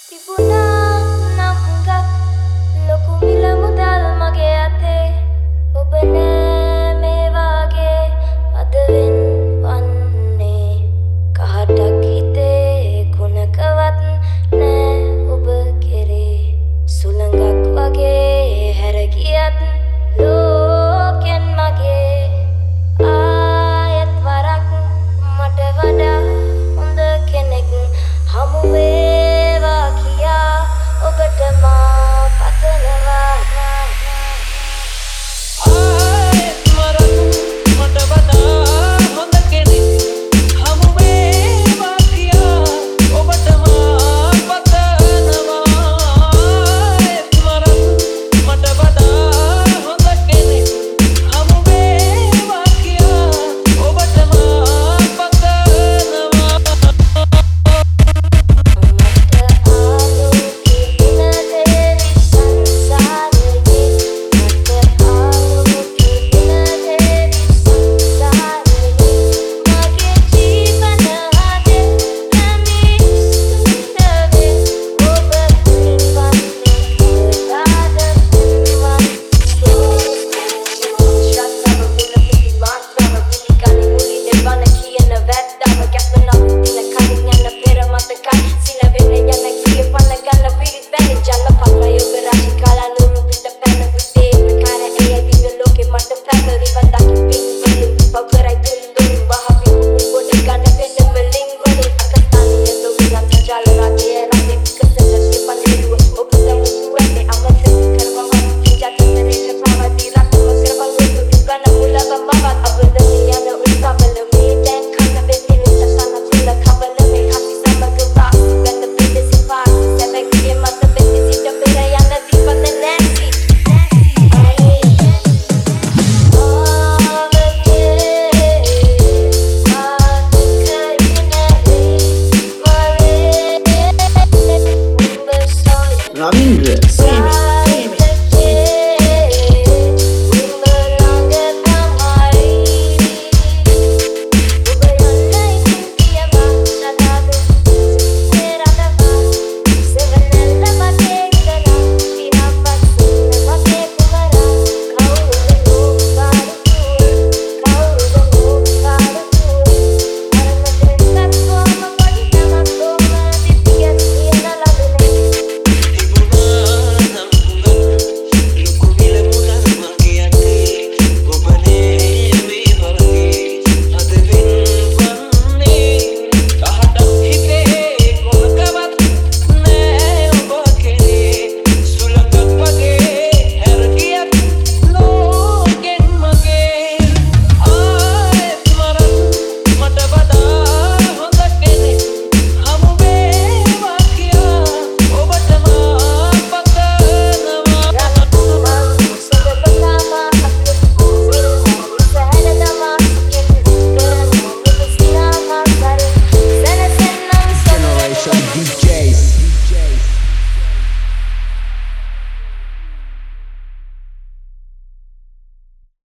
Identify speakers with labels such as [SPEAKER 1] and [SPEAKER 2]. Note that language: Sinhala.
[SPEAKER 1] තිබුණා නම් හුඟක් ලොකු මිල මුදල් මගේ අතේ ඔබ නෑ මේ වාගේ අද වෙන්වන්නේ කහටක් හිතේ කුණකවත් නෑ ඔබ කෙරේ සුළඟක් වගේ හැර ගියත් ලෝකෙන් මගේ ආයෙත් වරක් මට වඩා හොඳ කෙනෙක් හමු වේවා කියා ඔබට මා පතනවා
[SPEAKER 2] ආයෙත් වරක් මට වඩා හොඳ කෙනෙක් හමු වේවා කියා ඔබට මා පතනවා ආයෙත් වරක් මට වඩා හොඳ කෙනෙක් හමු වේවා කියා ඔබට මා පතනවා
[SPEAKER 3] Ravindra